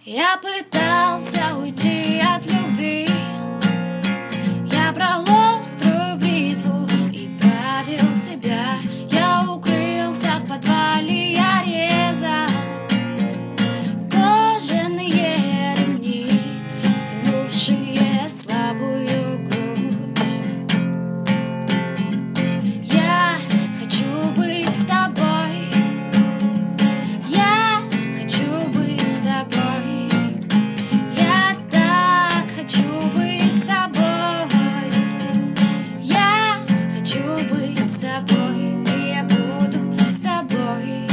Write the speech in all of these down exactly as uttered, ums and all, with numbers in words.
Я пытался уйти от любви. Я брал острую бритву и правил себя. Я укрылся в подвале, я резал кожаные ремни, стянувшие слабую грудь. Я хочу быть с тобой. Я хочу быть с тобой. Я так хочу быть с тобой. Я хочу быть с тобой, и я буду с тобой.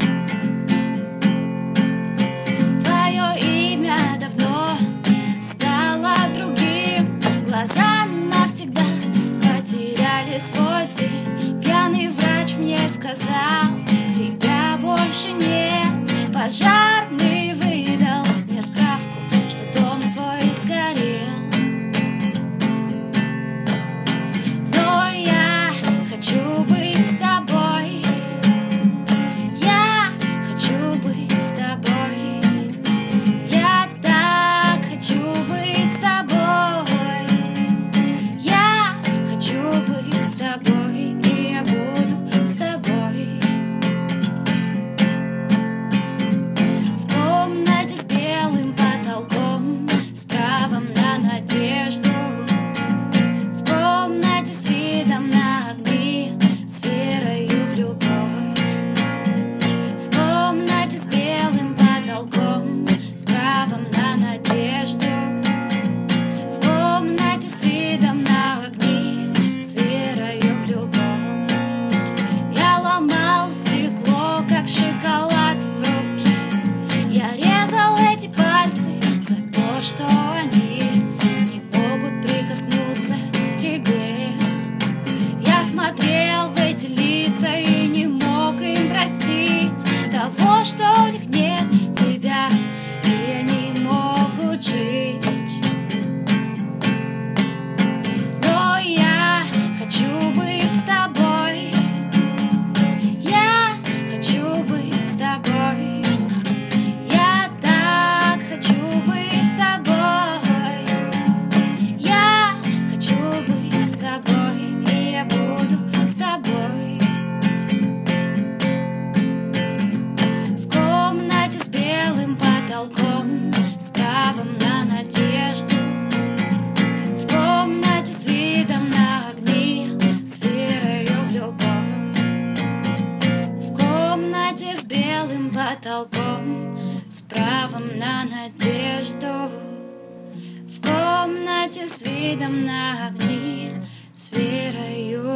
Твое имя давно стало другим. Глаза навсегда потеряли свой цвет. Пьяный врач мне сказал: тебя больше нет. Пожарный выдал мне справку, что дом твой сгорел. Но я хочу быть с тобой. Я хочу быть с тобой. Я так хочу быть с тобой. Я хочу быть с тобой, и я буду с тобой. В комнате с белым потолком, с правом на надежду. В комнате с видом на огни, с верою в любовь. В комнате с белым потолком, с правом на надежду. В комнате с видом на огни, с верою в любовь. Я ломал стекло, как шоколад в руки. Я резал эти пальцы за то, что они не могут прикоснуться к тебе. Я смотрел в эти лица и не мог им простить того, что у них нет тебя, и они могут жить. Но я хочу быть с тобой. Я хочу быть с тобой. Я так хочу быть с тобой. Я хочу быть с тобой, и я буду с тобой. В комнате с белым потолком, с правом на надежду. В комнате с видом на огни, с верою в любовь. В комнате с белым потолком, с правом на надежду. В комнате с видом на огни, с верою